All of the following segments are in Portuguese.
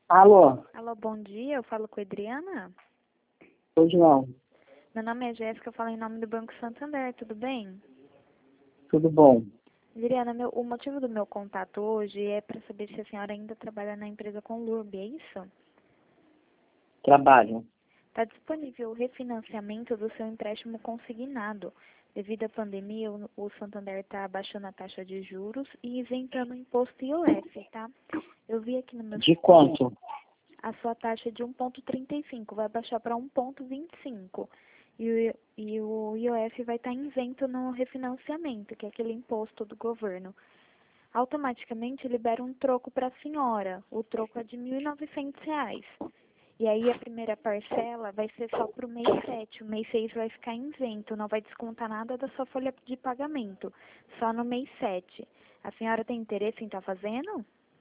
Alô? Alô, bom dia. Eu falo com a Adriana. Hoje não. Meu nome é Jéssica, eu falo em nome do Banco Santander, tudo bem? Tudo bom? Adriana, o motivo do meu contato hoje é para saber se a senhora ainda trabalha na empresa Conlurb, é isso? Trabalho. Está disponível o refinanciamento do seu empréstimo consignado. Devido à pandemia, o Santander está abaixando a taxa de juros e isentando o imposto IOF, tá? Eu vi aqui no meu De sistema quanto? a sua taxa de 1,35 vai baixar para 1,25 e o IOF vai estar isento no refinanciamento, que é aquele imposto do governo. Automaticamente libera um troco para a senhora. O troco é de R$ 1.900. E aí a primeira parcela vai ser só para o mês 7. O mês 6 vai ficar isento, não vai descontar nada da sua folha de pagamento. Só no mês 7. A senhora tem interesse em estar fazendo?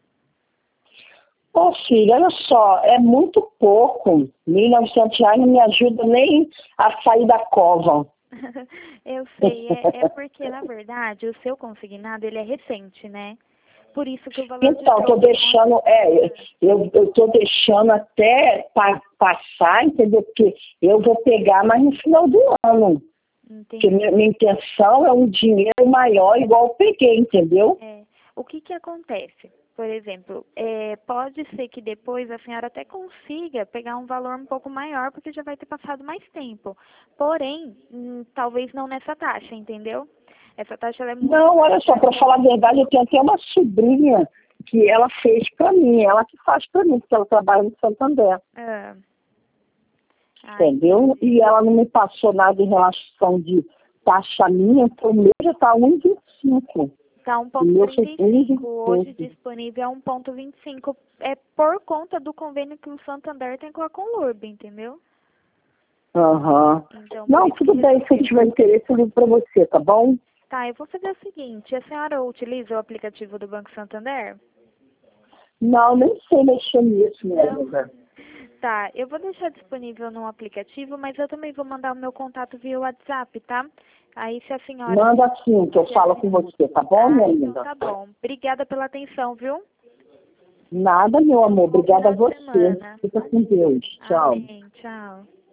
Ô, filha, olha só, é muito pouco. R$ 1.900 não me ajuda nem a sair da cova. Eu sei, é porque, na verdade, o seu consignado, ele é recente, né? Por isso que o valor de Então, tô troco deixando, eu tô deixando até passar, entendeu? Porque eu vou pegar mais no final do ano. Porque Entendi. minha intenção é um dinheiro maior, igual eu peguei, entendeu? O que acontece? Por exemplo, pode ser que depois a senhora até consiga pegar um valor um pouco maior, porque já vai ter passado mais tempo. Porém, talvez não nessa taxa, entendeu? Essa taxa ela é muito Não, olha só, para baixa. falar a verdade, eu tenho até uma sobrinha que ela fez para mim, ela que faz para mim, porque ela trabalha no Santander, Ah, entendeu? entendi. E ela não me passou nada em relação de taxa minha, então o meu já está 1,25. Está O meu foi 1,35. Hoje 1,25. disponível é 1,25. É por conta do convênio que o Santander tem com a Conlurb, entendeu? Aham. Então, por Não, isso que tudo bem, se eu reduziu. tiver interesse, eu ligo para você, tá bom? Tá, eu vou fazer o seguinte. A senhora utiliza o aplicativo do Banco Santander? Não, nem sei mexer nisso, minha Não. amiga. Tá, eu vou deixar disponível no aplicativo, mas eu também vou mandar o meu contato via WhatsApp, tá? Aí se a senhora... Manda assim, que eu falo com você, tá bom, minha Então amiga? tá bom. Obrigada pela atenção, viu? Nada, meu amor. Bom Obrigada a final de você. semana. Fica com Deus. Tchau. Amém. Tchau.